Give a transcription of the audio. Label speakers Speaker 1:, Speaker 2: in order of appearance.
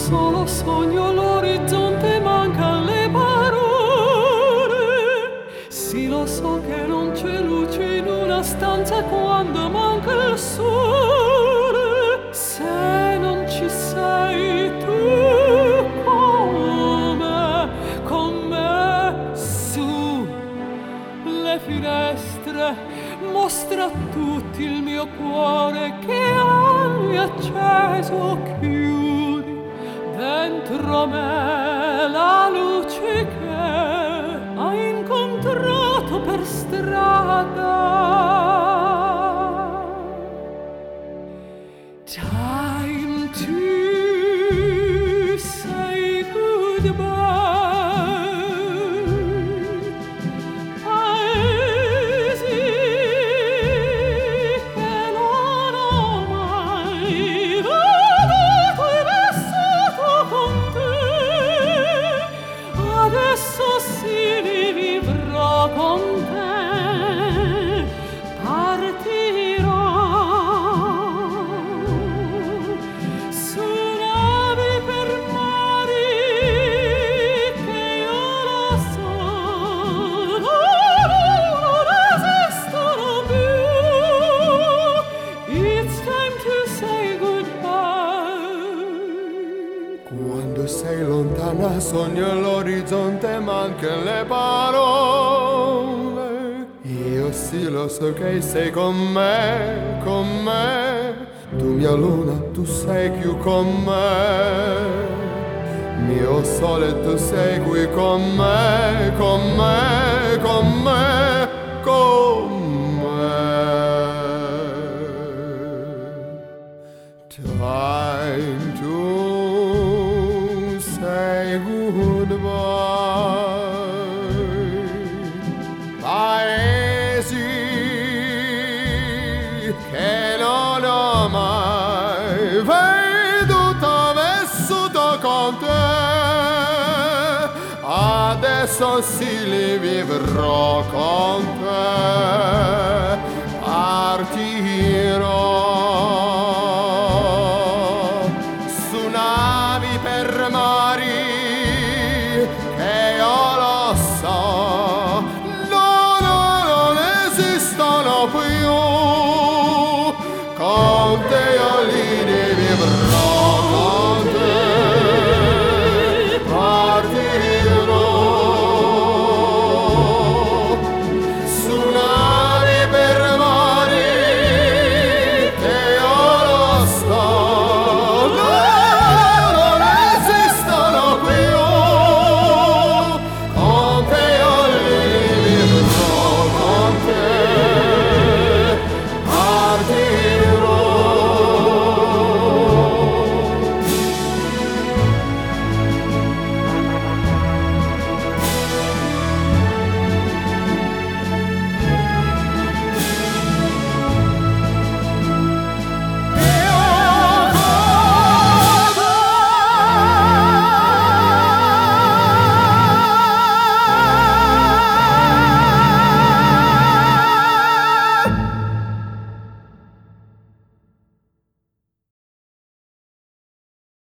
Speaker 1: solo sogno, l'orizzonte manca le parole. Sì, lo so che non c'è luce in una stanza quando manca il sole. Se non ci sei tu con me, su le finestre, mostra a tutti il mio cuore che hai acceso, chiudi dentro me la luce che hai incontrato per strada. Time to say goodbye. Paesi che non ho mai veduto e vissuto con te, adesso sì li vivrò con te. Partirò su navi per mari che io lo so non esistono più. It's time to say goodbye.
Speaker 2: Quando sei lontana sogno l'orizzonte, mancano le parole. Io sì lo so che sei con me, con me. Tu mia luna, tu sei più con me. Mio sole, tu segui con me, con me, con me, con me. Time to say goodbye. Paesi che non ho mai veduto, vissuto con te, adesso sì li vivrò con te. Partirò su navi per mari che io lo so non esistono più.